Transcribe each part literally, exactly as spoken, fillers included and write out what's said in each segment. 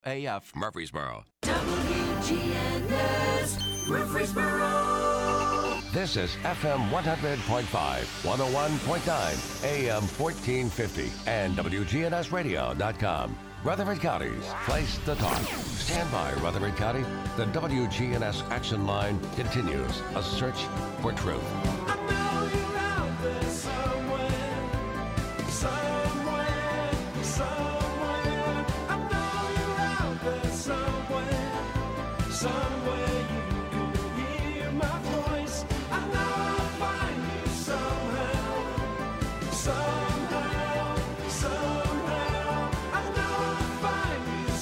A F Murfreesboro. W G N S Murfreesboro. This is F M one hundred point five, one oh one point nine, A M fourteen fifty, and W G N S radio dot com. Rutherford County's place to talk. Stand by, Rutherford County. The W G N S action line continues. A search for truth. I know you're out there somewhere, somewhere, somewhere. I know you're out there somewhere, somewhere you can hear my voice. I know I'll find you somehow, somehow, somehow. I know I'll find you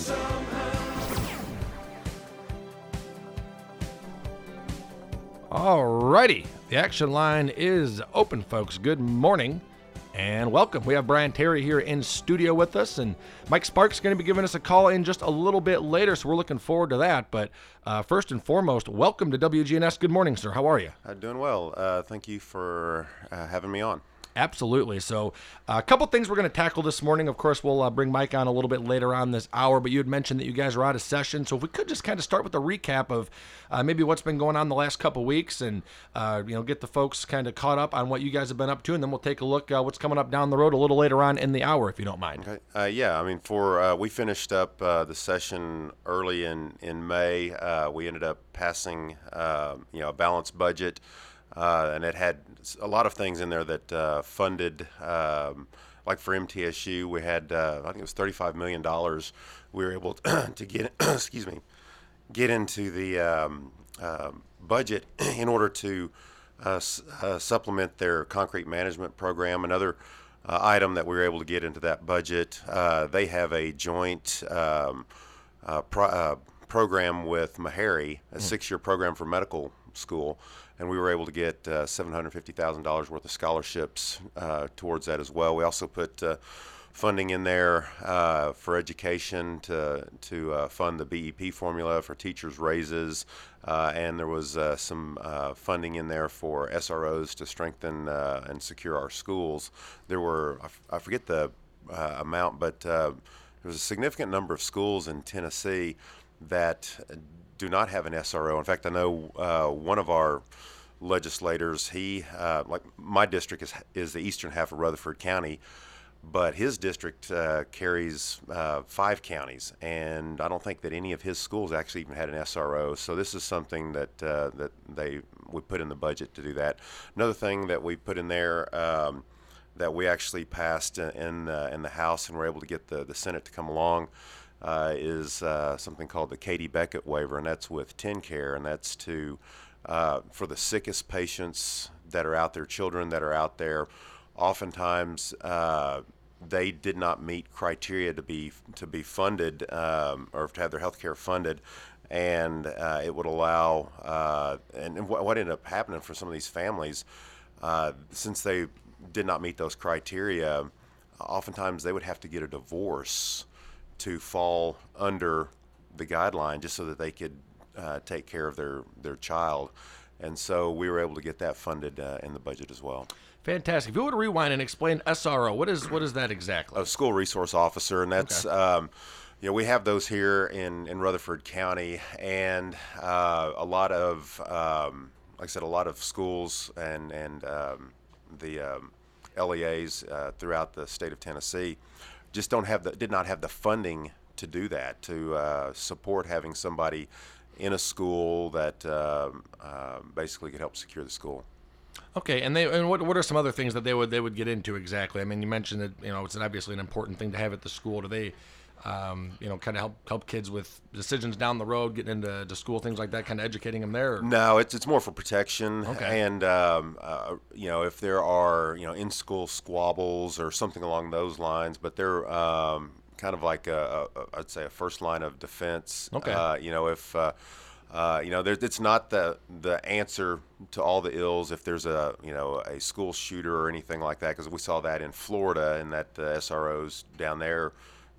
somehow. Alrighty, the action line is open, folks. Good morning and welcome. We have Brian Terry here in studio with us, and Mike Sparks is going to be giving us a call in just a little bit later, so we're looking forward to that. But uh, first and foremost, welcome to W G N S. Good morning, sir. How are you? Uh, doing well. Uh, thank you for uh, having me on. Absolutely. So uh, a couple things we're going to tackle this morning. Of course, we'll uh, bring Mike on a little bit later on this hour, but you had mentioned that you guys are out of session. So if we could just kind of start with a recap of uh, maybe what's been going on the last couple weeks and, uh, you know, get the folks kind of caught up on what you guys have been up to, and then we'll take a look uh, what's coming up down the road a little later on in the hour, if you don't mind. Okay. Uh, yeah, I mean, for uh, we finished up uh, the session early in, in May. Uh, we ended up passing, uh, you know, a balanced budget. Uh, and it had a lot of things in there that uh, funded, um, like for M T S U, we had, uh, I think it was thirty-five million dollars. We were able to, to get, excuse me, get into the um, uh, budget in order to uh, s- uh, supplement their concrete management program. Another uh, item that we were able to get into that budget, uh, they have a joint um, uh, pro- uh, program with Meharry, a six-year program for medical school. And we were able to get uh, seven hundred fifty thousand dollars worth of scholarships uh, towards that as well. We also put uh, funding in there uh, for education to to uh, fund the B E P formula for teachers' raises, uh, and there was uh, some uh, funding in there for S R Os to strengthen uh, and secure our schools. There were, I, f- I forget the uh, amount, but uh, there was a significant number of schools in Tennessee that do not have an S R O. In fact, I know uh, one of our legislators, he, uh, like my district is is the eastern half of Rutherford County, but his district uh, carries uh, five counties, and I don't think that any of his schools actually even had an S R O. So this is something that uh, that they we put in the budget to do that. Another thing that we put in there um, that we actually passed in uh, in the House and were able to get the the Senate to come along. Uh, is uh, something called the Katie Beckett waiver, and that's with TennCare, and that's to uh, for the sickest patients that are out there, children that are out there. Oftentimes, uh, they did not meet criteria to be to be funded um, or to have their health care funded, and uh, it would allow. Uh, and and what, what ended up happening for some of these families, uh, since they did not meet those criteria, oftentimes they would have to get a divorce to fall under the guideline just so that they could uh, take care of their, their child. And so we were able to get that funded uh, in the budget as well. Fantastic. If you would rewind and explain S R O, what is what is that exactly? A school resource officer, and that's, Okay. um, you know, we have those here in, in Rutherford County, and uh, a lot of, um, like I said, a lot of schools and, and um, the um, L E As uh, throughout the state of Tennessee just don't have the did not have the funding to do that, to uh, support having somebody in a school that um, uh, basically could help secure the school. Okay, and they and what what are some other things that they would they would get into exactly? I mean, you mentioned that, you know, it's obviously an important thing to have at the school. Do they, um, you know, kind of help help kids with decisions down the road, getting into to school, things like that, kind of educating them there? Or? No, it's it's more for protection. Okay. And um, uh, you know, if there are, you know, in school squabbles or something along those lines, but they're um, kind of like a, a I'd say a first line of defense. Okay. Uh, you know, if uh, uh, you know, there's it's not the the answer to all the ills if there's a you know a school shooter or anything like that, because we saw that in Florida and that the S R Os down there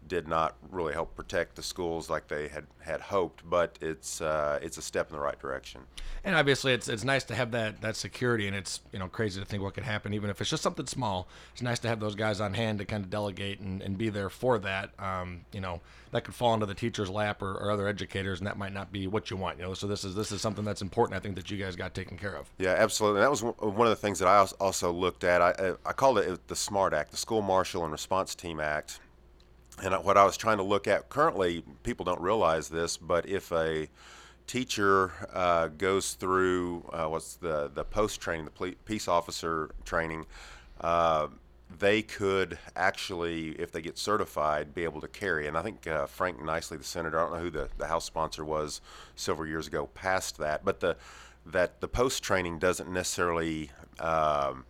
did not really help protect the schools like they had, had hoped, but it's uh, it's a step in the right direction. And obviously, it's it's nice to have that that security, and it's you know crazy to think what could happen, even if it's just something small. It's nice to have those guys on hand to kind of delegate and, and be there for that. Um, you know, that could fall into the teacher's lap or, or other educators, and that might not be what you want. You know, so this is this is something that's important. I think that you guys got taken care of. Yeah, absolutely. And that was one one of the things that I als- also looked at. I I called it the SMART Act, the School Marshal and Response Team Act. And what I was trying to look at currently, people don't realize this, but if a teacher uh, goes through uh, what's the, the post training, the ple- peace officer training, uh, they could actually, if they get certified, be able to carry. And I think uh, Frank Nicely, the senator, I don't know who the, the House sponsor was several years ago, passed that. But the that the post training doesn't necessarily um,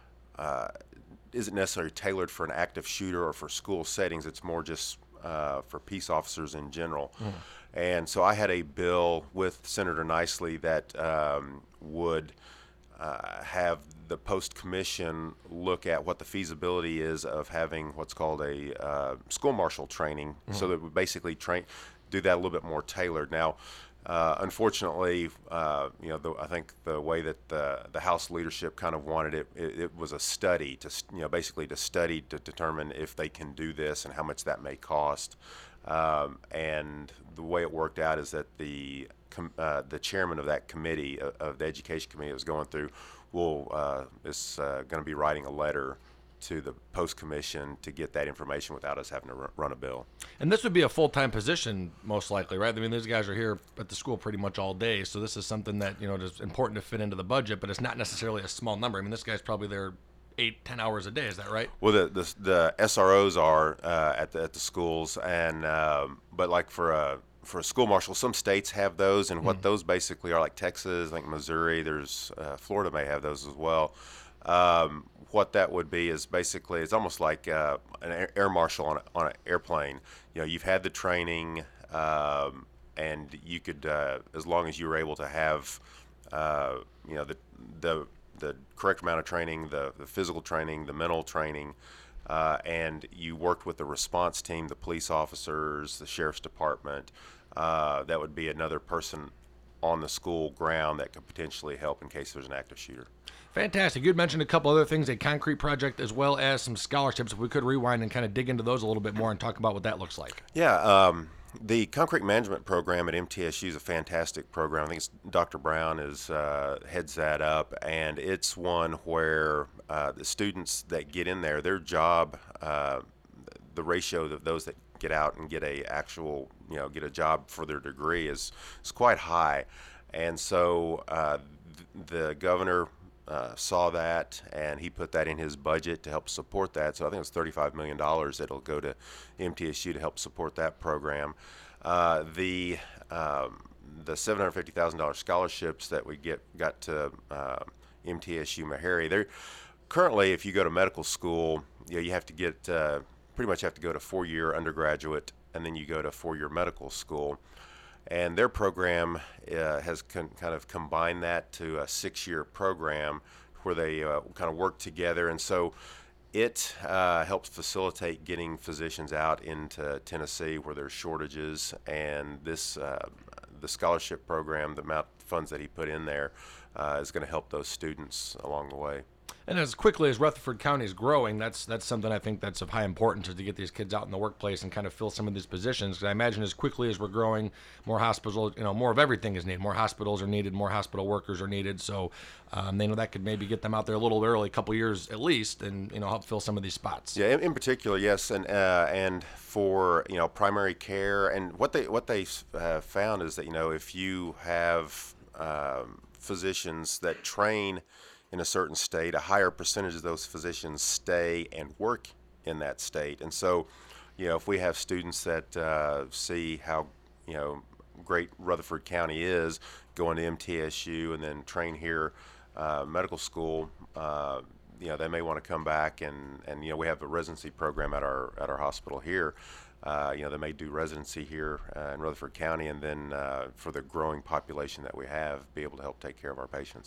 uh, isn't necessarily tailored for an active shooter or for school settings. It's more just uh, for peace officers in general. Mm. And so I had a bill with Senator Nicely that um, would uh, have the post commission look at what the feasibility is of having what's called a uh, school marshal training, mm. so that we basically train, do that a little bit more tailored. Now, Uh, unfortunately, uh, you know, the, I think the way that the, the House leadership kind of wanted it, it, it was a study to, you know, basically to study to determine if they can do this and how much that may cost. Um, and the way it worked out is that the com- uh, the chairman of that committee, uh, of the education committee that was going through, will uh, is uh, going to be writing a letter to the post commission to get that information without us having to r- run a bill. And this would be a full-time position, most likely, right? I mean, these guys are here at the school pretty much all day, so this is something that, you know, is important to fit into the budget, but it's not necessarily a small number. I mean, this guy's probably there eight, ten hours a day. Is that right? Well, the the, the S R Os are uh, at the at the schools, and um, but like for a for a school marshal, some states have those, and what mm. those basically are, like Texas, like Missouri, there's uh, Florida may have those as well. Um, what that would be is basically it's almost like uh, an air, air marshal on a, on an airplane. You know, you've had the training, um, and you could, uh, as long as you were able to have, uh, you know, the the the correct amount of training, the the physical training, the mental training, uh, and you worked with the response team, the police officers, the sheriff's department. Uh, that would be another person on the school ground that could potentially help in case there's an active shooter. Fantastic. You had mentioned a couple other things, a concrete project as well as some scholarships. If we could rewind and kind of dig into those a little bit more and talk about what that looks like. Yeah, um, the concrete management program at M T S U is a fantastic program. I think it's Doctor Brown is uh, heads that up, and it's one where uh, the students that get in there, their job, uh, the ratio of those that get out and get a actual, you know, get a job for their degree is is quite high, and so uh, th- the governor Uh, saw that, and he put that in his budget to help support that. So I think it was thirty-five million dollars that'll go to M T S U to help support that program. Uh, the um, the seven hundred fifty thousand dollars scholarships that we get got to uh, M T S U Meharry. They're currently, if you go to medical school, you know, you have to get uh, pretty much have to go to four-year undergraduate, and then you go to four-year medical school. And their program uh, has con- kind of combined that to a six-year program where they uh, kind of work together. And so it uh, helps facilitate getting physicians out into Tennessee where there's shortages. And this uh, the scholarship program, the amount of funds that he put in there, uh, is going to help those students along the way. And as quickly as Rutherford County is growing, that's that's something I think that's of high importance to get these kids out in the workplace and kind of fill some of these positions. Because I imagine as quickly as we're growing, more hospitals, you know, more of everything is needed. More hospitals are needed, more hospital workers are needed. So um, they know that could maybe get them out there a little early, a couple years at least, and you know help fill some of these spots. Yeah, in, in particular, yes, and uh, and for you know primary care, and what they what they uh, found is that you know if you have um, physicians that train in a certain state, a higher percentage of those physicians stay and work in that state. And so, you know, if we have students that uh, see how, you know, great Rutherford County is, going to M T S U and then train here, uh, medical school, uh, you know, they may want to come back and, and, you know, we have a residency program at our at our hospital here. Uh, you know, they may do residency here uh, in Rutherford County, and then uh, for the growing population that we have, be able to help take care of our patients.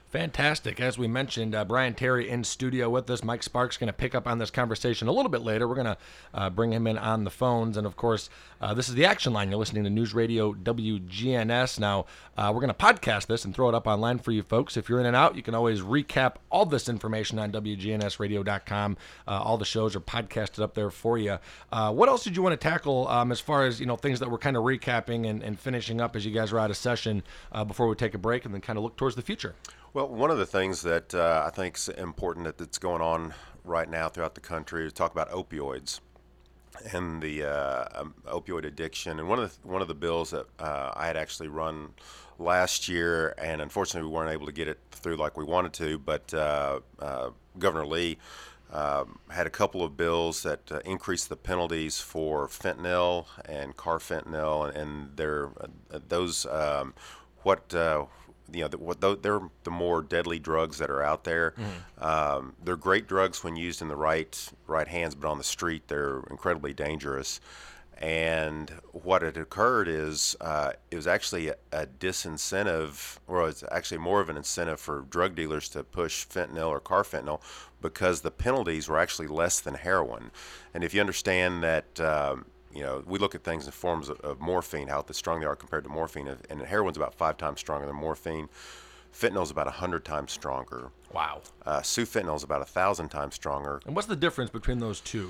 Fantastic. As we mentioned, uh, Brian Terry in studio with us. Mike Sparks going to pick up on this conversation a little bit later. We're going to uh, bring him in on the phones. And, of course, uh, this is the Action Line. You're listening to News Radio W G N S. Now, uh, we're going to podcast this and throw it up online for you folks. If you're in and out, you can always recap all this information on W G N S radio dot com. Uh, all the shows are podcasted up there for you. Uh, what else did you want to tackle um, as far as, you know, things that we're kind of recapping and, and finishing up as you guys are out of session uh, before we take a break and then kind of look towards the future? Well, one of the things that uh, I think is important that, that's going on right now throughout the country is talk about opioids and the uh, um, opioid addiction. And one of the, one of the bills that uh, I had actually run last year, and unfortunately we weren't able to get it through like we wanted to, but uh, uh, Governor Lee um, had a couple of bills that uh, increased the penalties for fentanyl and carfentanil, and, and they're, uh, those um, what. Uh, You know, the, what, they're the more deadly drugs that are out there. Mm-hmm. Um, they're great drugs when used in the right right hands, but on the street they're incredibly dangerous. And what had occurred is uh, it was actually a, a disincentive, or it's actually more of an incentive for drug dealers to push fentanyl or carfentanil because the penalties were actually less than heroin. And if you understand that. Um, You know, we look at things in forms of, of morphine, how strong they are compared to morphine, and heroin's about five times stronger than morphine. Fentanyl's about a hundred times stronger. Wow. Uh, sufentanyl's about a thousand times stronger. And what's the difference between those two?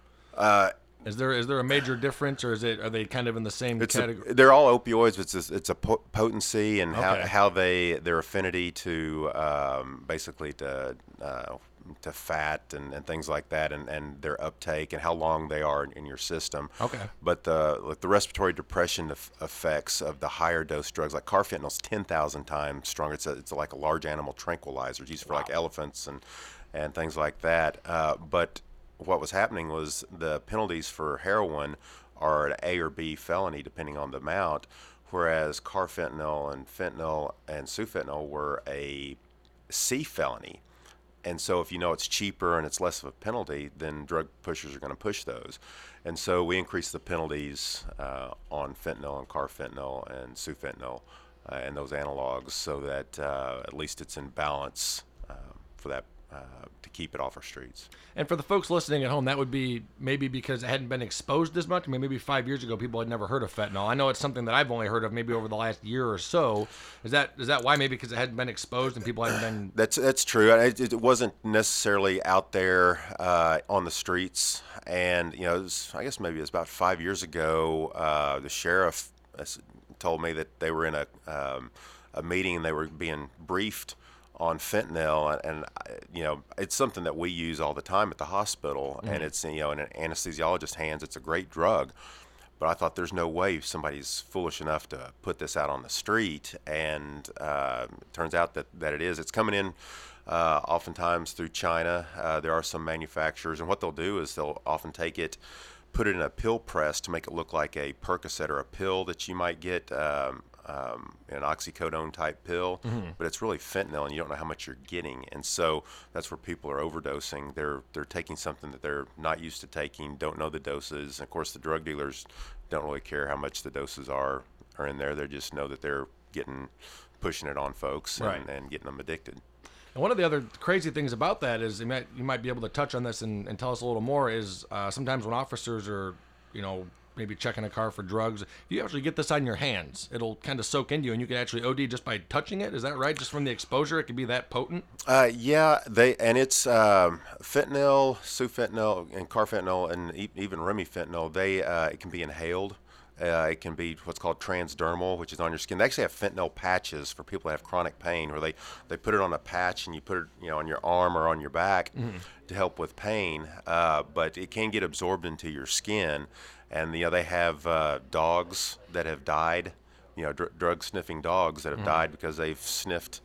Uh, is there is there a major difference, or is it are they kind of in the same it's category? A, they're all opioids. It's a, it's a po- potency and how Okay. how they their affinity to um, basically to. Uh, to fat and, and things like that, and, and their uptake and how long they are in, in your system. Okay. But the like the respiratory depression f- effects of the higher dose drugs, like carfentanil's ten thousand times stronger. It's a, it's like a large animal tranquilizer. It's used for Wow. like elephants and and things like that. Uh, but what was happening was the penalties for heroin are an A or B felony depending on the amount, whereas carfentanil and fentanyl and sufentanil were a C felony. And so if you know it's cheaper and it's less of a penalty, then drug pushers are going to push those. And so we increased the penalties uh, on fentanyl and carfentanil and sufentanil uh, and those analogs so that uh, at least it's in balance uh, for that uh, to keep it off our streets. And for the folks listening at home, that would be maybe because it hadn't been exposed as much. I mean, maybe five years ago, people had never heard of fentanyl. I know it's something that I've only heard of maybe over the last year or so. Is that is that why? Maybe because it hadn't been exposed and people hadn't been. That's that's true. It, it wasn't necessarily out there uh, on the streets, and you know, it was, I guess maybe it was about five years ago. Uh, the sheriff told me that they were in a um, a meeting and they were being briefed on fentanyl, and, and you know, it's something that we use all the time at the hospital, mm-hmm. and it's, you know, in an anesthesiologist's hands, it's a great drug. But I thought there's no way somebody's foolish enough to put this out on the street, and uh, it turns out that, that it is. It's coming in uh, oftentimes through China. Uh, there are some manufacturers, and what they'll do is they'll often take it, put it in a pill press to make it look like a Percocet or a pill that you might get, um, um, an oxycodone type pill, mm-hmm. but it's really fentanyl, and you don't know how much you're getting. And so that's where people are overdosing. They're they're taking something that they're not used to taking, don't know the doses. And of course, the drug dealers don't really care how much the doses are are in there. They just know that they're getting pushing it on folks and, right. and getting them addicted. And one of the other crazy things about that is you might, you might be able to touch on this and, and tell us a little more is uh, sometimes when officers are, you know, maybe checking a car for drugs, if you actually get this on your hands, it'll kind of soak into you and you can actually O D just by touching it. Is that right? Just from the exposure, it can be that potent? Uh, yeah, they and it's um, fentanyl, sufentanil, and carfentanil, and e- even remifentanil. They uh, it can be inhaled. Uh, it can be what's called transdermal, which is on your skin. They actually have fentanyl patches for people that have chronic pain, where they, they put it on a patch and you put it, you know, on your arm or on your back mm-hmm. to help with pain. Uh, but it can get absorbed into your skin, and you know they have uh, dogs that have died, you know, dr- drug sniffing dogs that have mm-hmm. died because they've sniffed,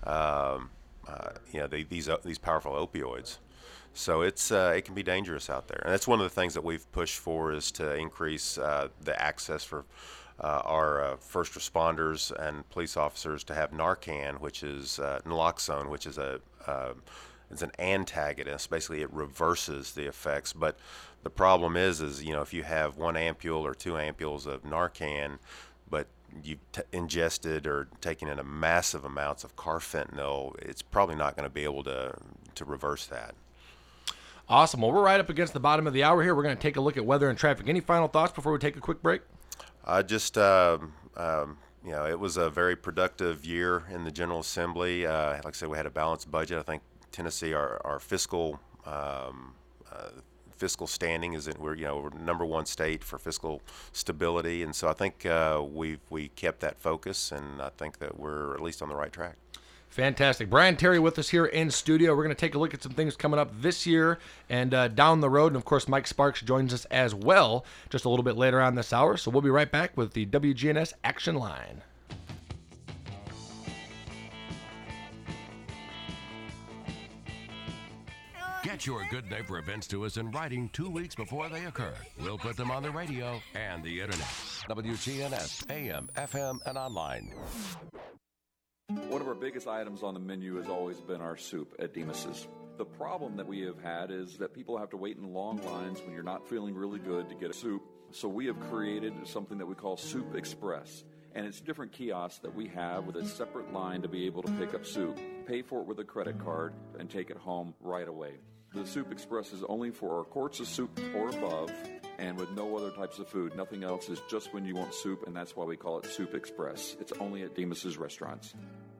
um, uh, you know, the, these uh, these powerful opioids. So it's uh, it can be dangerous out there, and that's one of the things that we've pushed for is to increase uh, the access for uh, our uh, first responders and police officers to have Narcan, which is uh, naloxone, which is a uh, it's an antagonist. Basically, it reverses the effects. But the problem is, is you know, if you have one ampule or two ampules of Narcan, but you've t- ingested or taken in a massive amounts of carfentanil, it's probably not going to be able to to reverse that. Awesome. Well, we're right up against the bottom of the hour here. We're going to take a look at weather and traffic. Any final thoughts before we take a quick break? Uh, just, uh, um, you know, it was a very productive year in the General Assembly. Uh, like I said, we had a balanced budget. I think Tennessee, our, our fiscal um, uh, fiscal standing is that we're, you know, we're number one state for fiscal stability. And so I think uh, we we kept that focus, and I think that we're at least on the right track. Fantastic. Brian Terry with us here in studio. We're going to take a look at some things coming up this year and uh, down the road. And, of course, Mike Sparks joins us as well just a little bit later on this hour. So we'll be right back with the W G N S Action Line. Get your Good Neighbor events to us in writing two weeks before they occur. We'll put them on the radio and the internet. W G N S, A M, F M, and online. One of our biggest items on the menu has always been our soup at Demas's. The problem that we have had is that people have to wait in long lines when you're not feeling really good to get a soup. So we have created something that we call Soup Express. And it's different kiosks that we have with a separate line to be able to pick up soup, pay for it with a credit card, and take it home right away. The Soup Express is only for our quarts of soup or above, and with no other types of food. Nothing else is just when you want soup, and that's why we call it Soup Express. It's only at Demas's restaurants.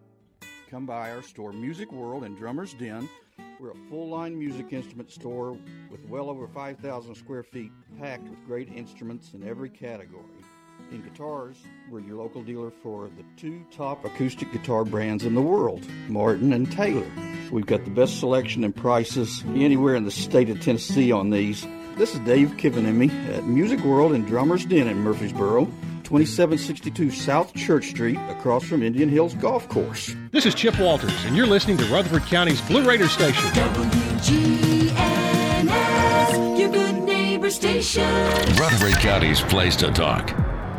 Come by our store, Music World in Drummer's Den. We're a full-line music instrument store with well over five thousand square feet, packed with great instruments in every category. In guitars, we're your local dealer for the two top acoustic guitar brands in the world, Martin and Taylor. We've got the best selection and prices anywhere in the state of Tennessee on these. This is Dave Kivenemy at Music World in Drummer's Den in Murfreesboro, twenty-seven sixty-two South Church Street, across from Indian Hills Golf Course. This is Chip Walters, and you're listening to Rutherford County's Blue Raider Station. W G N S, your good neighbor station. Rutherford County's place to talk.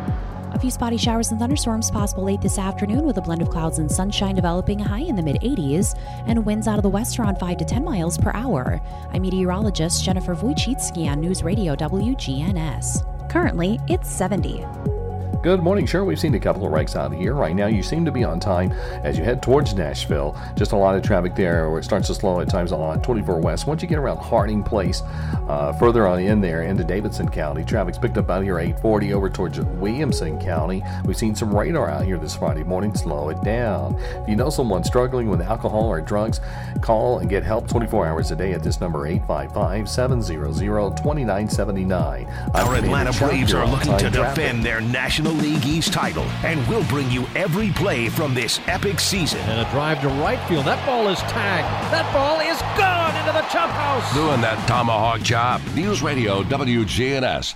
A few spotty showers and thunderstorms possible late this afternoon with a blend of clouds and sunshine developing a high in the mid eighties and winds out of the west around five to ten miles per hour. I'm meteorologist Jennifer Wojcicki on News Radio W G N S. Currently, it's seventy. Good morning. Sure, we've seen a couple of wrecks out here. Right now, you seem to be on time as you head towards Nashville. Just a lot of traffic there where it starts to slow at times on twenty-four West. Once you get around Harding Place, uh, further on in there into Davidson County, traffic's picked up out here eight forty over towards Williamson County. We've seen some radar out here this Friday morning. Slow it down. If you know someone struggling with alcohol or drugs, call and get help twenty-four hours a day at this number, eight five five, seven hundred, two nine seven nine. Our Atlanta Braves are looking to traffic. defend their National League East title, and we'll bring you every play from this epic season. And a drive to right field. That ball is tagged. That ball is gone into the chop house. Doing that tomahawk job. News Radio W G N S.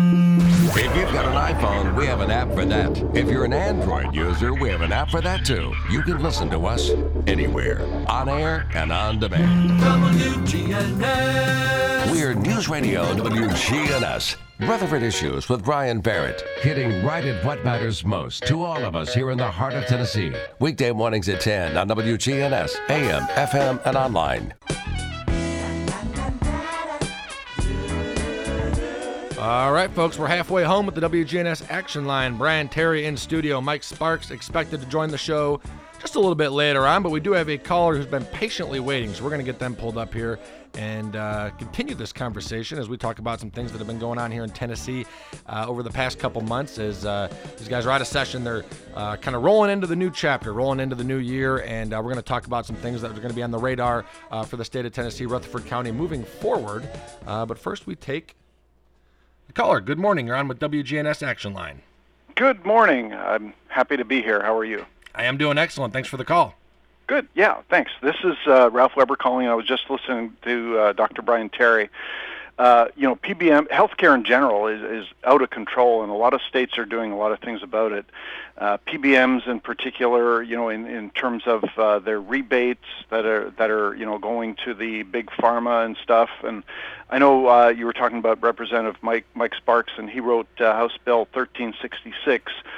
If you've got an iPhone, we have an app for that. If you're an Android user, we have an app for that too. You can listen to us anywhere, on air and on demand. W G N S. We're News Radio W G N S. Rutherford Issues with Brian Barrett, hitting right at what matters most to all of us here in the heart of Tennessee. Weekday mornings at ten on W G N S, A M, F M, and online. All right, folks, we're halfway home with the W G N S Action Line. Brian Terry in studio. Mike Sparks expected to join the show just a little bit later on, but we do have a caller who's been patiently waiting, so we're going to get them pulled up here and uh, continue this conversation as we talk about some things that have been going on here in Tennessee uh, over the past couple months. As uh, these guys are out of session, they're uh, kind of rolling into the new chapter, rolling into the new year, and uh, we're going to talk about some things that are going to be on the radar uh, for the state of Tennessee, Rutherford County, moving forward. Uh, but first, we take the caller. Good morning. You're on with W G N S Action Line. Good morning. I'm happy to be here. How are you? I am doing excellent. Thanks for the call. Good. Yeah, thanks. This is uh, Ralph Weber calling. I was just listening to uh, Doctor Brian Terry. Uh, you know, P B M, healthcare in general is, is out of control, and a lot of states are doing a lot of things about it. Uh, P B Ms in particular, you know, in, in terms of uh, their rebates that are, that are, you know, going to the big pharma and stuff. And I know uh, you were talking about Representative Mike, Mike Sparks, and he wrote uh, House Bill thirteen sixty-six,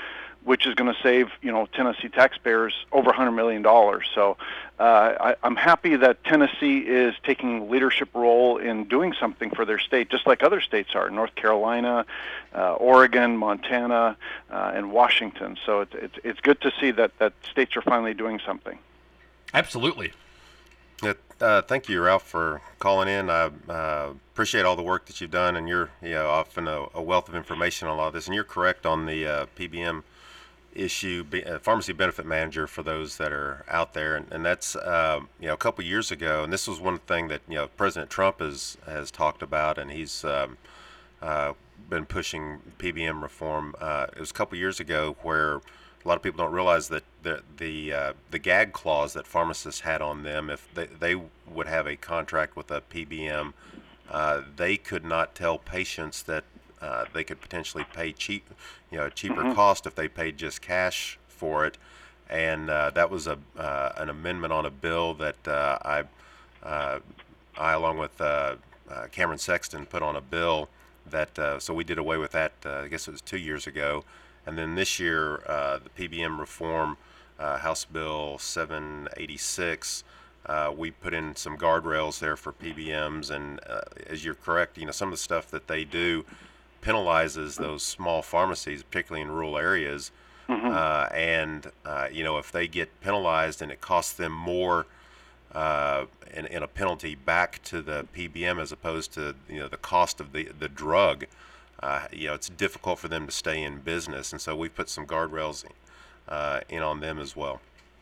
which is going to save, you know, Tennessee taxpayers over one hundred million dollars. So uh, I, I'm happy that Tennessee is taking a leadership role in doing something for their state, just like other states are, North Carolina, uh, Oregon, Montana, uh, and Washington. So it's, it's, it's good to see that, that states are finally doing something. Absolutely. Yeah, uh, thank you, Ralph, for calling in. I uh, appreciate all the work that you've done, and you're you know, often a, a wealth of information on a lot of this. And you're correct on the uh, P B M issue, be, uh, pharmacy benefit manager for those that are out there, and, and that's uh, you know a couple years ago. And this was one thing that you know President Trump has has talked about, and he's um, uh, been pushing P B M reform. Uh, it was a couple years ago where a lot of people don't realize that the the uh, the gag clause that pharmacists had on them, if they, they would have a contract with a P B M, uh, they could not tell patients that uh, they could potentially pay cheap, you know, cheaper Mhm. cost if they paid just cash for it, and uh, that was a uh, an amendment on a bill that uh, I uh, I along with uh, uh, Cameron Sexton put on a bill that uh, so we did away with that. Uh, I guess it was two years ago. And then this year, uh, the P B M reform, uh, House Bill seven eighty-six, uh, we put in some guardrails there for P B Ms. And uh, as you're correct, you know, some of the stuff that they do penalizes those small pharmacies, particularly in rural areas. Mm-hmm. Uh, and, uh, you know, if they get penalized and it costs them more uh, in, in a penalty back to the P B M as opposed to, you know, the cost of the, the drug, Uh, you know, it's difficult for them to stay in business, and so we've put some guardrails uh, in on them as well.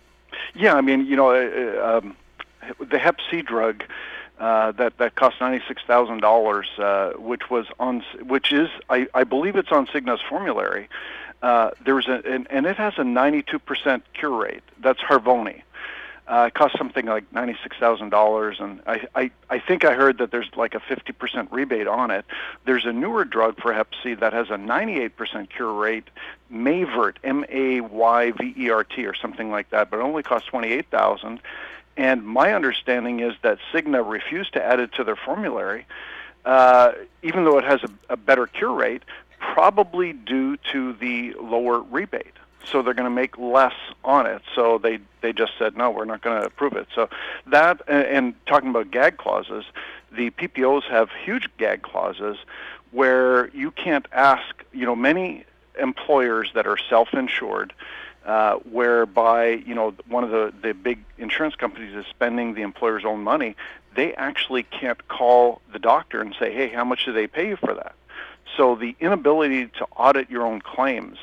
Yeah, I mean, you know, uh, um, the Hep C drug uh, that that cost ninety-six thousand dollars, uh, which was on, which is, I, I believe it's on Cigna's formulary. Uh, there's a, and, and it has a ninety-two percent cure rate. That's Harvoni. Uh, it costs something like ninety-six thousand dollars, and I, I, I think I heard that there's like a fifty percent rebate on it. There's a newer drug for Hep C that has a ninety-eight percent cure rate, Mayvert, M A Y V E R T or something like that, but it only costs twenty-eight thousand dollars. And my understanding is that Cigna refused to add it to their formulary, uh, even though it has a, a better cure rate, probably due to the lower rebate. So they're going to make less on it. So they, they just said, no, we're not going to approve it. So that, and, and talking about gag clauses, the P P Os have huge gag clauses where you can't ask, you know, many employers that are self-insured, uh, whereby, you know, one of the, the big insurance companies is spending the employer's own money, they actually can't call the doctor and say, hey, how much do they pay you for that? So the inability to audit your own claims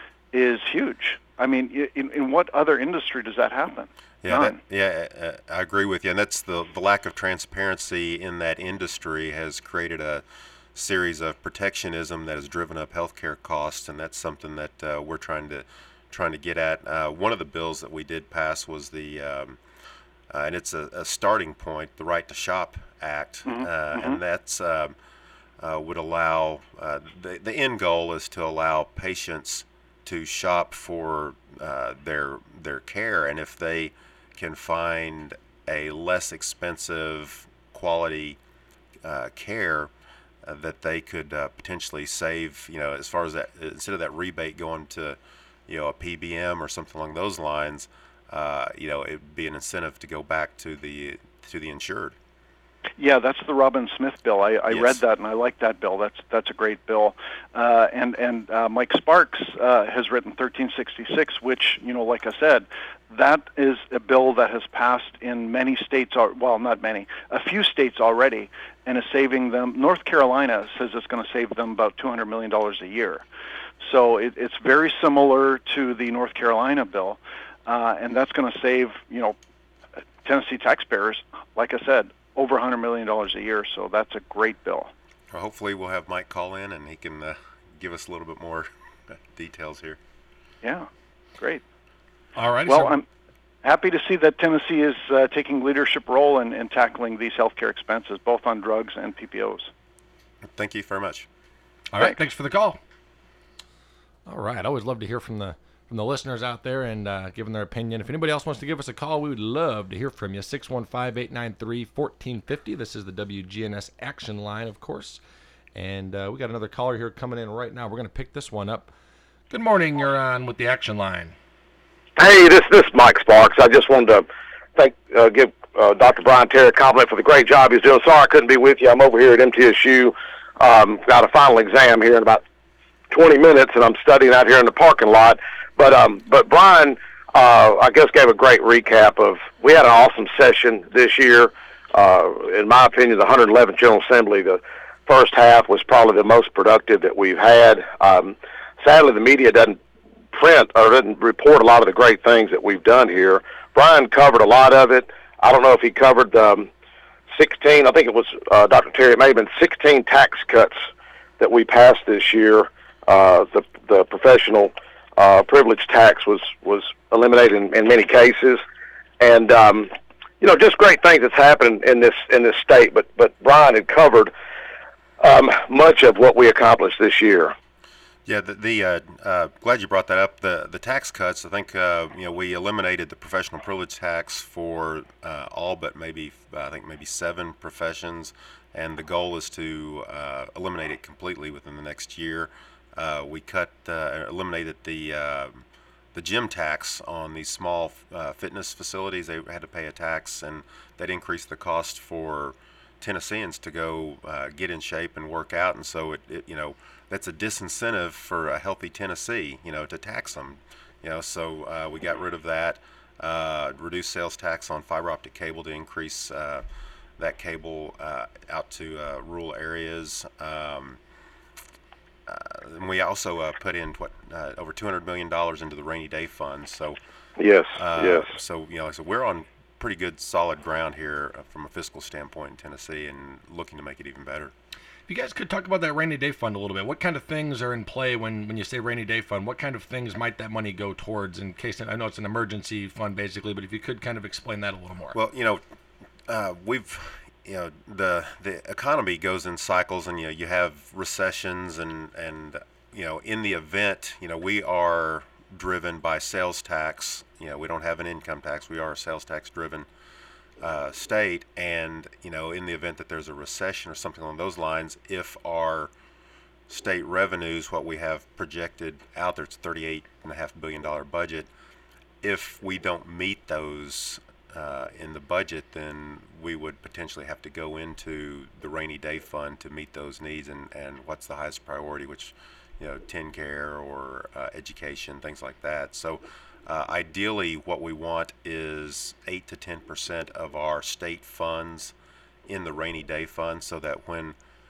is huge. I mean, in, in what other industry does that happen? Yeah, that, yeah, uh, I agree with you. And that's the, the lack of transparency in that industry has created a series of protectionism that has driven up healthcare costs, and that's something that uh, we're trying to trying to get at. Uh, one of the bills that we did pass was the, um, uh, and it's a, a starting point, the Right to Shop Act, Mm-hmm. uh, mm-hmm. and that's uh, uh, would allow uh, the the end goal is to allow patients to shop for uh, their their care, and if they can find a less expensive quality uh, care, uh, that they could uh, potentially save, you know, as far as that, instead of that rebate going to, you know, a P B M or something along those lines, uh, you know, it'd be an incentive to go back to the to the insured. Yeah, that's the Robin Smith bill. I, I Yes. read that and I like that bill. That's that's a great bill. Uh, and and uh, Mike Sparks uh, has written thirteen sixty-six, which, you know, like I said, that is a bill that has passed in many states. Al- well, not many, a few states already, and is saving them. North Carolina says it's going to save them about two hundred million dollars a year. So it, it's very similar to the North Carolina bill, uh, and that's going to save, you know, Tennessee taxpayers, like I said, over one hundred million dollars a year, so that's a great bill. Well, hopefully we'll have Mike call in and he can uh, give us a little bit more details here. Yeah, great. All right. Well, so- I'm happy to see that Tennessee is uh, taking leadership role in, in tackling these healthcare expenses, both on drugs and P P Os. Thank you very much. All right. Thanks for the call. All right. I always love to hear from the from the listeners out there and uh, giving their opinion. If anybody else wants to give us a call, we would love to hear from you. six one five, eight nine three, one four five zero. This is the W G N S Action Line, of course. And uh, we got another caller here coming in right now. We're going to pick this one up. Good morning. You're on with the Action Line. Hey, this this is Mike Sparks. I just wanted to thank, uh, give uh, Doctor Brian Terry a compliment for the great job he's doing. Sorry I couldn't be with you. I'm over here at M T S U. Um, got a final exam here in about twenty minutes, and I'm studying out here in the parking lot. But um, but Brian, uh, I guess, gave a great recap of. We had an awesome session this year. Uh, in my opinion, the one hundred eleventh General Assembly, the first half was probably the most productive that we've had. Um, sadly, the media doesn't print or didn't report a lot of the great things that we've done here. Brian covered a lot of it. I don't know if he covered um, sixteen. I think it was uh, Doctor Terry. It may have been sixteen tax cuts that we passed this year. Uh, the the professional uh, privilege tax was was eliminated in, in many cases, and um, you know, just great things that's happened in this in this state. But but Brian had covered um, much of what we accomplished this year. Yeah, the, the uh, uh, glad you brought that up. The the tax cuts. I think uh, you know we eliminated the professional privilege tax for uh, all but maybe I think maybe seven professions, and the goal is to uh, eliminate it completely within the next year. Uh, we cut uh, eliminated the uh, the gym tax on these small uh, fitness facilities. They had to pay a tax, and that increased the cost for Tennesseans to go uh, get in shape and work out, and so it, it you know. That's a disincentive for a healthy Tennessee, you know, to tax them, you know. So uh, we got rid of that, uh, reduced sales tax on fiber optic cable to increase uh, that cable uh, out to uh, rural areas. Um, uh, and we also uh, put in what uh, over two hundred million dollars into the rainy day fund. So yes, uh, yes. So you know, so we're on pretty good solid ground here uh, from a fiscal standpoint in Tennessee, and looking to make it even better. If you guys could talk about that rainy day fund a little bit, what kind of things are in play when, when you say rainy day fund? What kind of things might that money go towards in case, I know it's an emergency fund basically, but if you could kind of explain that a little more. Well, you know, uh, we've, you know, the the economy goes in cycles, and, you know, you have recessions, and, and you know, in the event, you know, we are driven by sales tax. You know, we don't have an income tax. We are a sales tax driven Uh, state, and you know, in the event that there's a recession or something along those lines, if our state revenues, what we have projected out there, it's a thirty-eight and a half billion dollar budget. If we don't meet those uh, in the budget, then we would potentially have to go into the rainy day fund to meet those needs. And, and what's the highest priority, which, you know, TennCare or uh, education, things like that. So. Uh, ideally, what we want is eight to ten percent of our state funds in the rainy day fund, so that when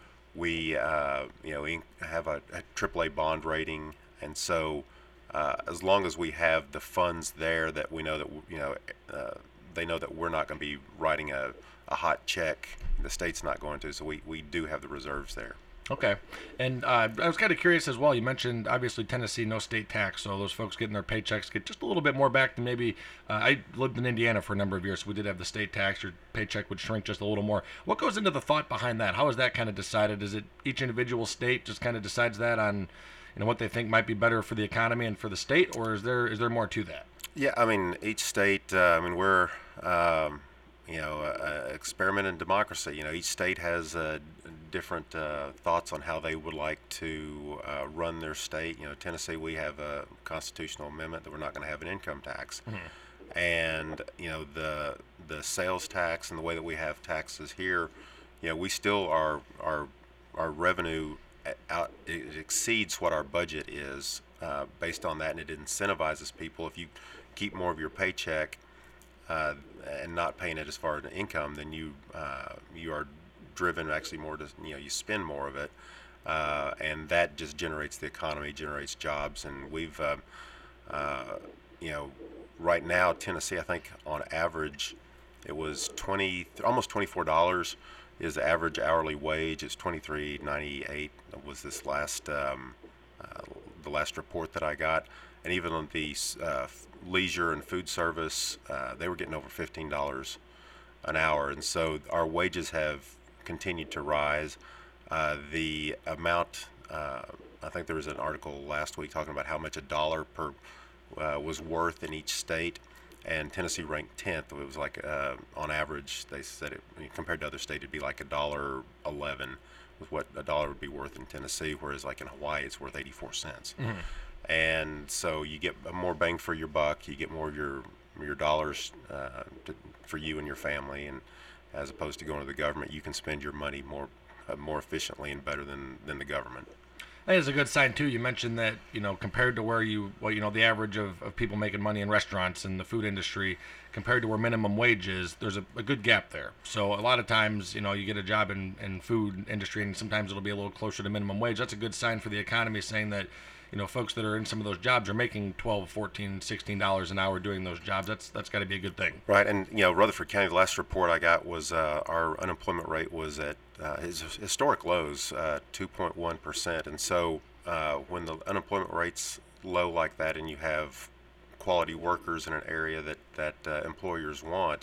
we, uh, you know, have a, a triple A bond rating, and so uh, as long as we have the funds there, that we know that, you know, uh, they know that we're not going to be writing a, a hot check. The state's not going to, so we, we do have the reserves there. Okay. And uh, I was kind of curious as well. You mentioned, obviously, Tennessee, no state tax, so those folks getting their paychecks get just a little bit more back than maybe uh, I lived in Indiana for a number of years, so we did have the state tax. Your paycheck would shrink just a little more. What goes into the thought behind that? How is that kind of decided? Is it each individual state just kind of decides that on, you know, what they think might be better for the economy and for the state, or is there is there more to that? Yeah, I mean, each state, uh, I mean, we're, um, you know, uh, experiment in democracy. You know, each state has uh, different uh, thoughts on how they would like to uh, run their state. You know, Tennessee, we have a constitutional amendment that we're not going to have an income tax. Mm-hmm. And, you know, the the sales tax and the way that we have taxes here, you know, we still are, our, our revenue out, it exceeds what our budget is uh, based on that, and it incentivizes people. If you keep more of your paycheck uh, and not paying it as far as an income, then you uh, you are driven actually more to, you know, you spend more of it, uh, and that just generates the economy, generates jobs. And we've uh, uh, you know, right now Tennessee, I think on average it was twenty almost twenty-four dollars is the average hourly wage. It's twenty-three ninety-eight was this last um, uh, the last report that I got. And even on the uh, leisure and food service, uh, they were getting over fifteen dollars an hour. And so our wages have continued to rise. Uh, the amount, uh, I think there was an article last week talking about how much a dollar per uh, was worth in each state, and Tennessee ranked tenth. It was like, uh, on average, they said it, compared to other states, it'd be like a dollar eleven with what a dollar would be worth in Tennessee, whereas like in Hawaii, it's worth eighty-four cents. Mm-hmm. and so you get more bang for your buck. You get more of your your dollars uh, to, for you and your family, and as opposed to going to the government, you can spend your money more uh, more efficiently and better than, than the government. I think it's a good sign too. You mentioned that, you know, compared to where you, well, you know, the average of, of people making money in restaurants and the food industry, compared to where minimum wage is, there's a, a good gap there. So a lot of times, you know, you get a job in, in food industry and sometimes it'll be a little closer to minimum wage. That's a good sign for the economy, saying that, you know, folks that are in some of those jobs are making twelve, fourteen, sixteen dollars an hour doing those jobs. That's that's got to be a good thing. Right, and you know, Rutherford County, the last report I got was uh, our unemployment rate was at uh, his historic lows, uh, two point one percent. And so uh, when the unemployment rate's low like that, and you have quality workers in an area that that uh, employers want,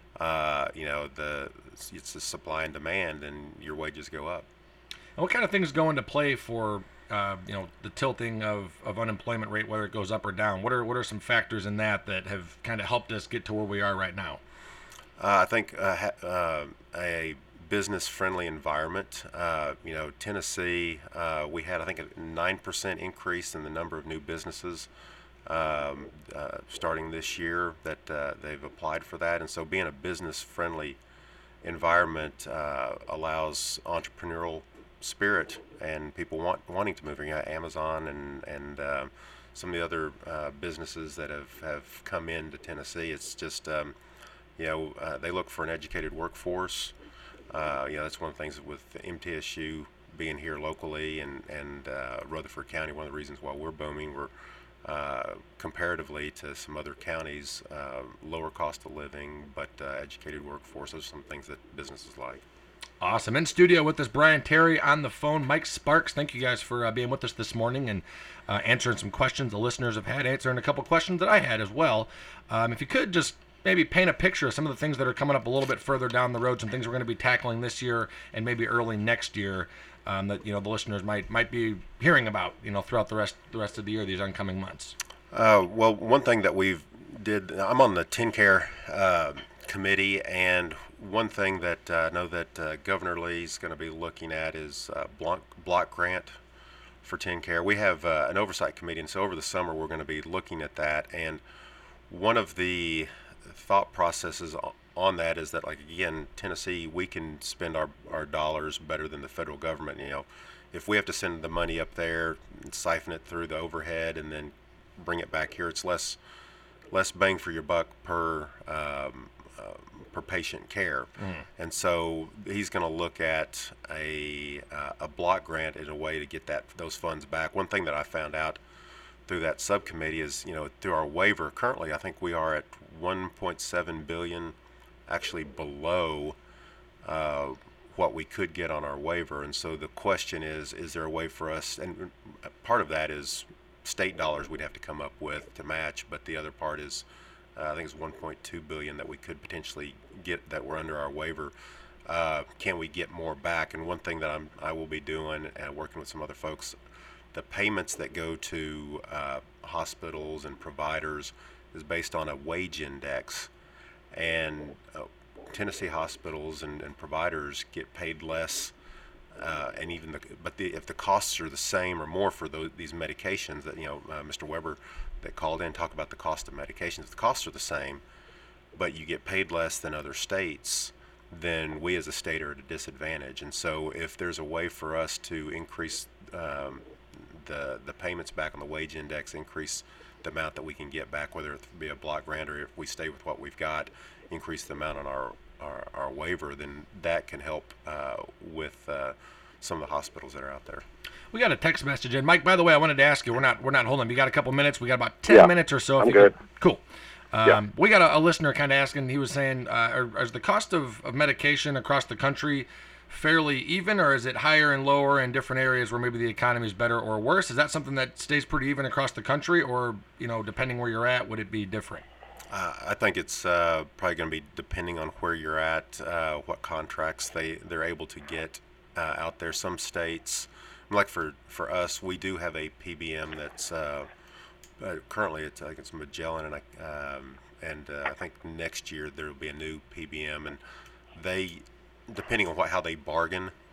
uh, you know, the it's the supply and demand, and your wages go up. And what kind of things go into play for Uh, you know, the tilting of, of unemployment rate, whether it goes up or down? What are what are some factors in that that have kind of helped us get to where we are right now? Uh, I think uh, ha- uh, a business-friendly environment. Uh, you know, Tennessee, uh, we had I think a nine percent increase in the number of new businesses um, uh, starting this year that uh, they've applied for that, and so being a business-friendly environment uh, allows entrepreneurial spirit and people want wanting to move here. You know, Amazon and and uh, some of the other uh, businesses that have, have come into Tennessee. It's just um, you know uh, they look for an educated workforce. Uh, you know, that's one of the things with M T S U being here locally and and uh, Rutherford County. One of the reasons why we're booming, we're uh, comparatively to some other counties, uh, lower cost of living, but uh, educated workforce. Those are some things that businesses like. Awesome. In studio with us, Brian Terry. On the phone, Mike Sparks. Thank you guys for uh, being with us this morning and uh, answering some questions the listeners have had, answering a couple questions that I had as well. Um, if you could just maybe paint a picture of some of the things that are coming up a little bit further down the road, some things we're going to be tackling this year and maybe early next year um, that, you know, the listeners might might be hearing about, you know, throughout the rest the rest of the year, these oncoming months. Uh, well, one thing that we've did, I'm on the TennCare uh, committee, and one thing that uh, I know that uh, Governor Lee's going to be looking at is uh, block, block grant for TennCare. We have uh, an oversight committee, and so over the summer we're going to be looking at that. And one of the thought processes on that is that, like, again, Tennessee, we can spend our, our dollars better than the federal government. You know, if we have to send the money up there and siphon it through the overhead and then bring it back here, it's less less bang for your buck per um, uh, per patient care. Mm. And so he's going to look at a uh, a block grant as a way to get that those funds back. One thing that I found out through that subcommittee is, you know, through our waiver, currently I think we are at one point seven billion, actually below uh, what we could get on our waiver. And so the question is, is there a way for us, and part of that is state dollars we'd have to come up with to match, but the other part is uh, I think it's one point two billion that we could potentially get that we're under our waiver. Uh, can we get more back? And one thing that I'm I will be doing and working with some other folks, the payments that go to uh, hospitals and providers is based on a wage index, and uh, Tennessee hospitals and, and providers get paid less. Uh, and even the, but the, if the costs are the same or more for those, these medications that, you know, uh, Mister Weber that called in talked about the cost of medications. If the costs are the same, but you get paid less than other states, then we as a state are at a disadvantage. And so if there's a way for us to increase um, the the payments back on the wage index, increase the amount that we can get back, whether it be a block grant or if we stay with what we've got, increase the amount on our Our, our waiver, then that can help uh, with uh, some of the hospitals that are out there. We got a text message in, Mike. By the way, I wanted to ask you. We're not we're not holding. You got a couple minutes. We got about ten yeah, minutes or so. If I'm you good. Could, cool. Um, yeah. We got a, a listener kind of asking. He was saying, uh, are, is the cost of, of medication across the country fairly even, or is it higher and lower in different areas where maybe the economy is better or worse? Is that something that stays pretty even across the country, or, you know, depending where you're at, would it be different? Uh, I think it's uh, probably going to be depending on where you're at, uh, what contracts they, they're able to get uh, out there. Some states, like for, for us, we do have a P B M that's uh, uh, currently it's, I think it's Magellan, and I, um, and uh, I think next year there will be a new P B M, and they, depending on what how they bargain,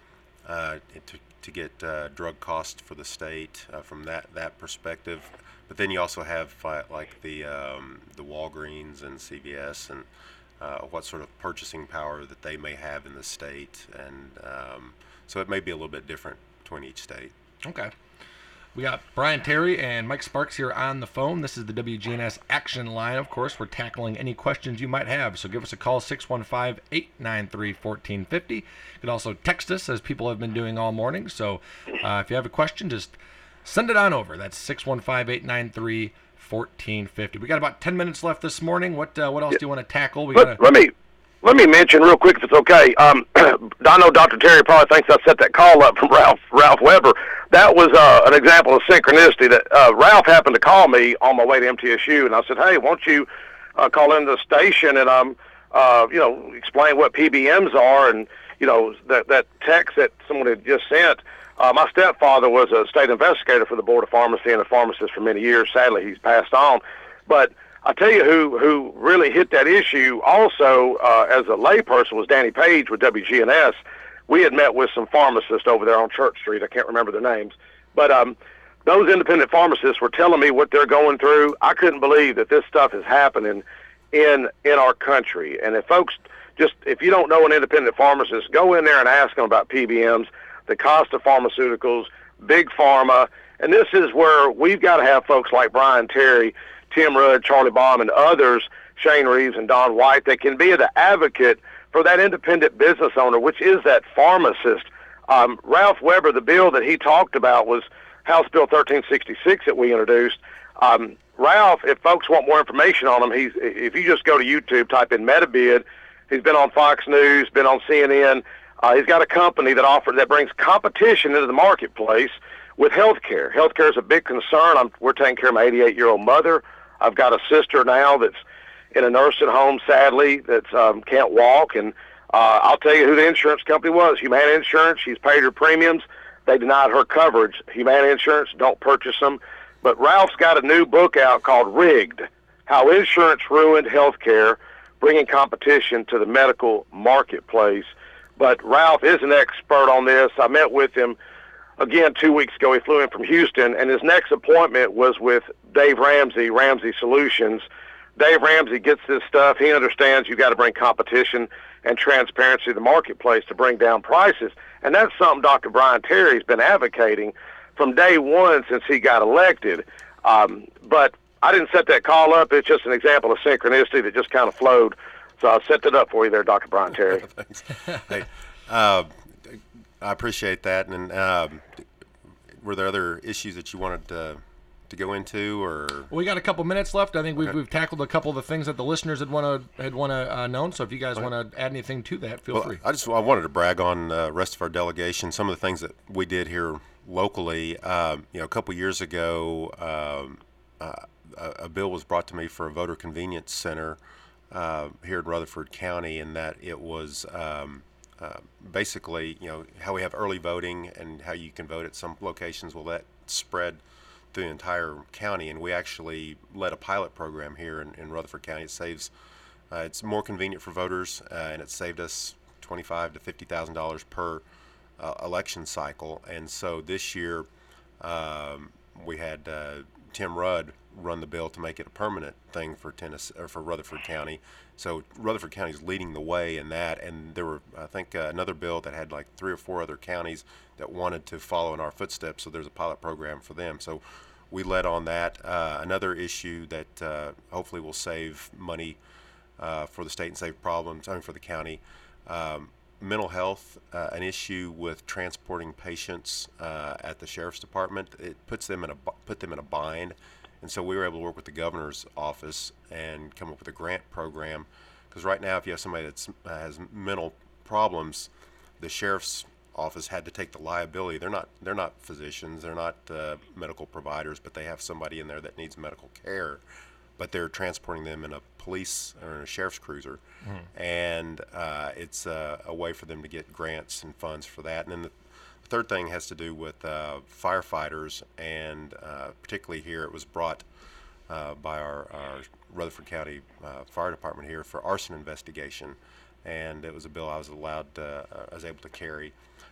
uh, to, to get uh, drug costs for the state uh, from that, that perspective. But then you also have uh, like the um, the Walgreens and C V S and uh, what sort of purchasing power that they may have in the state, and um, so it may be a little bit different between each state. Okay. We got Brian Terry and Mike Sparks here on the phone. This is the W G N S Action Line. Of course, we're tackling any questions you might have. So give us a call, six one five, eight nine three, one four five zero. You can also text us, as people have been doing all morning. So uh, if you have a question, just send it on over. That's six one five, eight nine three, one four five zero. We got about ten minutes left this morning. What uh, what else do you want to tackle? We let, gotta... let me let me mention real quick, if it's okay. Um, I know Doctor Terry probably thinks I set that call up from Ralph Ralph Weber. That was uh, an example of synchronicity. That uh, Ralph happened to call me on my way to M T S U, and I said, "Hey, won't you uh, call into the station and um, uh, you know, explain what P B Ms are?" And you know, that that text that someone had just sent. Uh, my stepfather was a state investigator for the Board of Pharmacy and a pharmacist for many years. Sadly, he's passed on. But I tell you who who really hit that issue also uh, as a layperson was Danny Page with W G N S. We had met with some pharmacists over there on Church Street. I can't remember their names. But um, those independent pharmacists were telling me what they're going through. I couldn't believe that this stuff is happening in in our country. And if folks just, if you don't know an independent pharmacist, go in there and ask them about P B Ms, the cost of pharmaceuticals, big pharma. And this is where we've got to have folks like Brian Terry, Tim Rudd, Charlie Baum, and others, Shane Reeves and Don White, that can be the advocate for that independent business owner, which is that pharmacist. Um, Ralph Weber, the bill that he talked about was House Bill thirteen sixty-six that we introduced. Um, Ralph, if folks want more information on him, he's, if you just go to YouTube, type in Metabid, he's been on Fox News, been on C N N. Uh, he's got a company that offers, that brings competition into the marketplace with healthcare. Healthcare is a big concern. I'm, we're taking care of my eighty-eight-year-old mother. I've got a sister now that's in a nursing home, sadly, that um, can't walk. And uh, I'll tell you who the insurance company was. Humana Insurance. She's paid her premiums. They denied her coverage. Humana Insurance, don't purchase them. But Ralph's got a new book out called Rigged, How Insurance Ruined Healthcare, Bringing Competition to the Medical Marketplace. But Ralph is an expert on this. I met with him again two weeks ago. He flew in from Houston, and his next appointment was with Dave Ramsey, Ramsey Solutions. Dave Ramsey gets this stuff. He understands you've got to bring competition and transparency to the marketplace to bring down prices. And that's something Doctor Brian Terry's been advocating from day one since he got elected. Um, but I didn't set that call up. It's just an example of synchronicity that just kind of flowed. So I set that up for you there, Doctor Brian Terry. Thanks. Hey, uh, I appreciate that. And um, were there other issues that you wanted to, to go into, or? Well, we got a couple minutes left. I think we've Okay. we've tackled a couple of the things that the listeners had want to had want to uh, know. So if you guys Okay. want to add anything to that, feel Well, free. I just I wanted to brag on the rest of our delegation. Some of the things that we did here locally. Um, you know, a couple years ago, um, uh, a, a bill was brought to me for a voter convenience center uh, here in Rutherford County, and that it was um, uh, basically, you know, how we have early voting and how you can vote at some locations. Well, that spread through the entire county, and we actually led a pilot program here in, in Rutherford County. It saves, uh, it's more convenient for voters, uh, and it saved us twenty-five to fifty thousand dollars per uh, election cycle. And so this year, um, we had uh, Tim Rudd run the bill to make it a permanent thing for Tennessee or for Rutherford County. So Rutherford County is leading the way in that, and there were, I think, uh, another bill that had like three or four other counties that wanted to follow in our footsteps. So there's a pilot program for them. So we led on that. Uh, another issue that uh, hopefully will save money uh, for the state and save problems, I mean for the county. Um, mental health, uh, an issue with transporting patients uh, at the sheriff's department. It puts them in a put them in a bind. And so we were able to work with the governor's office and come up with a grant program. Because right now, if you have somebody that uh, has mental problems, the sheriff's office had to take the liability. They're not they're not physicians, they're not uh, medical providers, but they have somebody in there that needs medical care. But they're transporting them in a police or in a sheriff's cruiser, Mhm. and uh, it's uh, a way for them to get grants and funds for that. And then the third thing has to do with uh, firefighters, and uh, particularly here it was brought uh, by our, our Rutherford County uh, Fire Department here for arson investigation. and it was a bill I was allowed, uh, I was able to carry,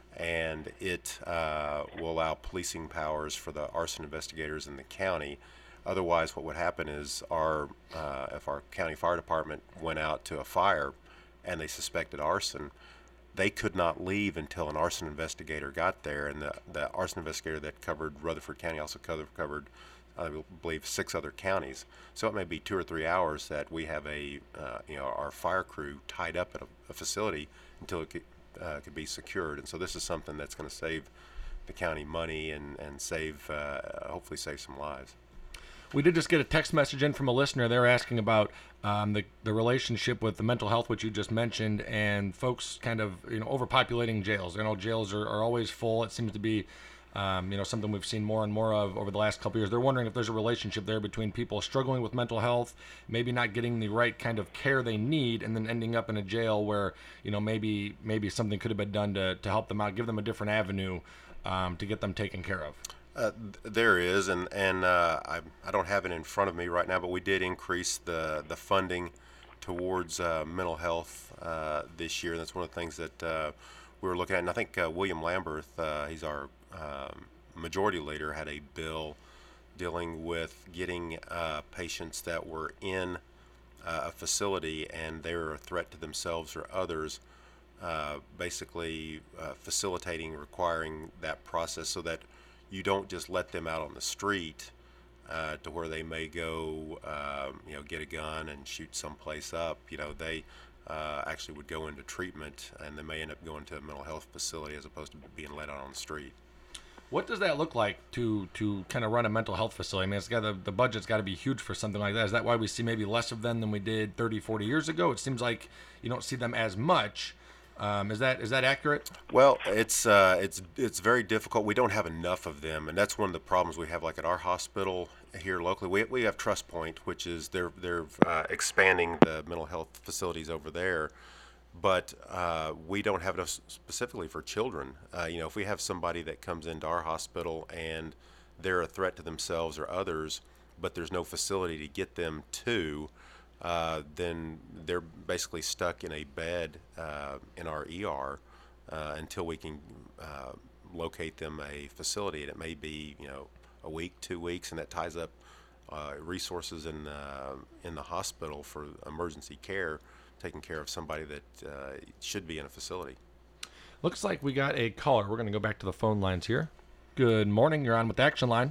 and it uh, will allow policing powers for the arson investigators in the county. Otherwise, what would happen is our, uh, if our county fire department went out to a fire and they suspected arson, they could not leave until an arson investigator got there, and the, the arson investigator that covered Rutherford County also covered, covered, I believe, six other counties. So it may be two or three hours that we have a, uh, you know, our fire crew tied up at a, a facility until it could, uh, could be secured. And so this is something that's going to save the county money and, and save, uh, hopefully save some lives. We did just get a text message in from a listener. They're asking about um, the the relationship with the mental health, which you just mentioned, and folks kind of you know overpopulating jails. You know, jails are, are always full. It seems to be um, you know something we've seen more and more of over the last couple of years. They're wondering if there's a relationship there between people struggling with mental health, maybe not getting the right kind of care they need, and then ending up in a jail where you know maybe maybe something could have been done to to help them out, give them a different avenue um, to get them taken care of. Uh, th- there is, and and uh, I I don't have it in front of me right now, but we did increase the the funding towards uh, mental health uh, this year. That's one of the things that uh, we were looking at, and I think uh, William Lamberth, uh, he's our um, majority leader, had a bill dealing with getting uh, patients that were in uh, a facility and they were a threat to themselves or others, uh, basically uh, facilitating, requiring that process so that you don't just let them out on the street uh, to where they may go, um, you know, get a gun and shoot someplace up. You know, they uh, actually would go into treatment, and they may end up going to a mental health facility as opposed to being let out on the street. What does that look like to to kind of run a mental health facility? I mean, it's got the, the budget's got to be huge for something like that. Is that why we see maybe less of them than we did thirty, forty years ago? It seems like you don't see them as much. Um, is that is that accurate? Well, it's uh, it's it's very difficult. We don't have enough of them, and that's one of the problems we have. Like at our hospital here locally, we we have Trust Point, which is they're they're uh, expanding the mental health facilities over there, but uh, we don't have enough specifically for children. Uh, you know, if we have somebody that comes into our hospital and they're a threat to themselves or others, but there's no facility to get them to. Uh, then they're basically stuck in a bed uh, in our E R uh, until we can uh, locate them a facility. And it may be, you know, a week, two weeks, and that ties up uh, resources in uh, in the hospital for emergency care, taking care of somebody that uh, should be in a facility. Looks like we got a caller. We're going to go back to the phone lines here. Good morning. You're on with the Action Line.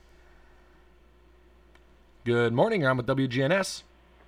Good morning. You're on with W G N S.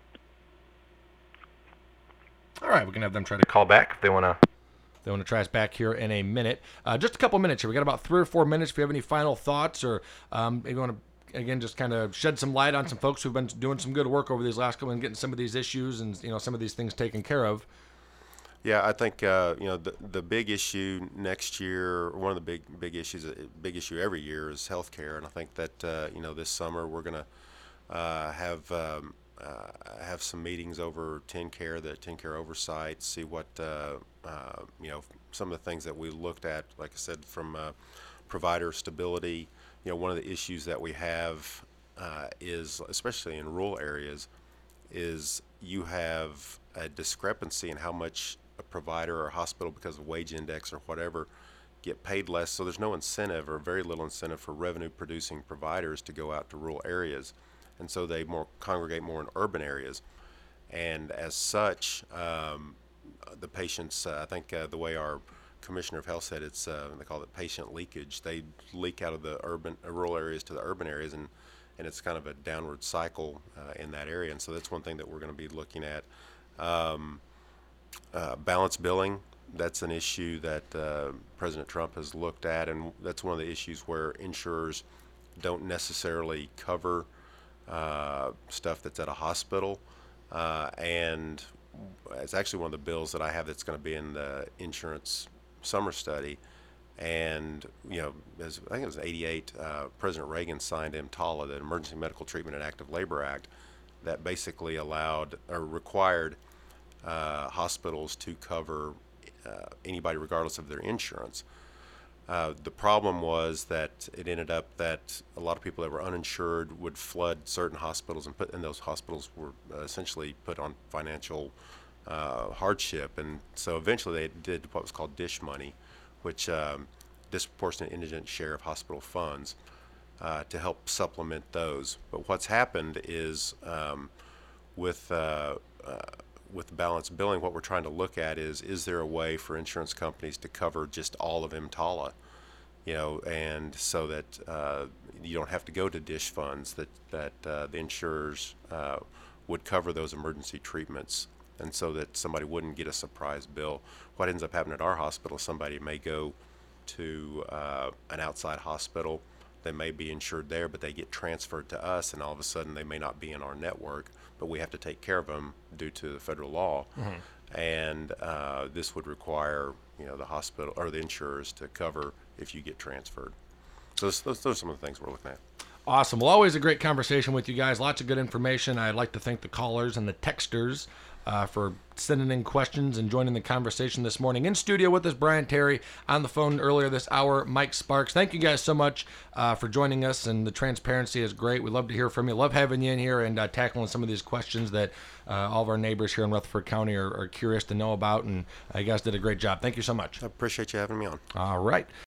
All right, we can have them try to call back if they want to. They want to try us back here in a minute. Uh, just a couple minutes here. We got about three or four minutes. If you have any final thoughts, or um, maybe you want to again just kind of shed some light on some folks who've been doing some good work over these last couple and getting some of these issues and you know some of these things taken care of. Yeah, I think uh, you know the the big issue next year. One of the big big issues, big issue every year is healthcare, and I think that uh, you know this summer we're gonna uh, have. Um, Uh, have some meetings over TennCare, the TennCare oversight, see what, uh, uh, you know, some of the things that we looked at, like I said, from uh, provider stability. You know, one of the issues that we have uh, is, especially in rural areas, is you have a discrepancy in how much a provider or hospital, because of wage index or whatever, get paid less. So there's no incentive or very little incentive for revenue-producing providers to go out to rural areas. And so they more congregate more in urban areas, and as such, um, the patients. Uh, I think uh, the way our commissioner of health said, it's uh, they call it patient leakage. They leak out of the urban, uh, rural areas to the urban areas, and and it's kind of a downward cycle uh, in that area. And so that's one thing that we're going to be looking at. Um, uh, balance billing. That's an issue that uh, President Trump has looked at, and that's one of the issues where insurers don't necessarily cover uh, stuff that's at a hospital, uh, and it's actually one of the bills that I have that's going to be in the insurance summer study. And you know, as I think it was in eighty-eight, uh, President Reagan signed EMTALA, the Emergency Medical Treatment and Active Labor Act, that basically allowed or required uh, hospitals to cover uh, anybody regardless of their insurance. Uh, the problem was that it ended up that a lot of people that were uninsured would flood certain hospitals, and put and those hospitals were uh, essentially put on financial uh, hardship, and so eventually they did what was called DISH money, which um, disproportionate indigent share of hospital funds, uh, to help supplement those. But what's happened is um, with uh, uh, with balanced billing, what we're trying to look at is is there a way for insurance companies to cover just all of EMTALA, you know, and so that uh, you don't have to go to DISH funds, that that uh, the insurers uh, would cover those emergency treatments, and so that somebody wouldn't get a surprise bill. What ends up happening at our hospital, somebody may go to uh, an outside hospital, they may be insured there, but they get transferred to us, and all of a sudden they may not be in our network, but we have to take care of them due to the federal law. Mm-hmm. And uh, this would require, you know, the hospital or the insurers to cover if you get transferred. So those, those, those are some of the things we're looking at. Awesome. Well, always a great conversation with you guys. Lots of good information. I'd like to thank the callers and the texters uh, for sending in questions and joining the conversation this morning. In studio with us, Brian Terry. On the phone earlier this hour, Mike Sparks. Thank you guys so much uh, for joining us, and the transparency is great. We love to hear from you. Love having you in here and uh, tackling some of these questions that uh, all of our neighbors here in Rutherford County are, are curious to know about, and uh, you guys did a great job. Thank you so much. I appreciate you having me on. All right.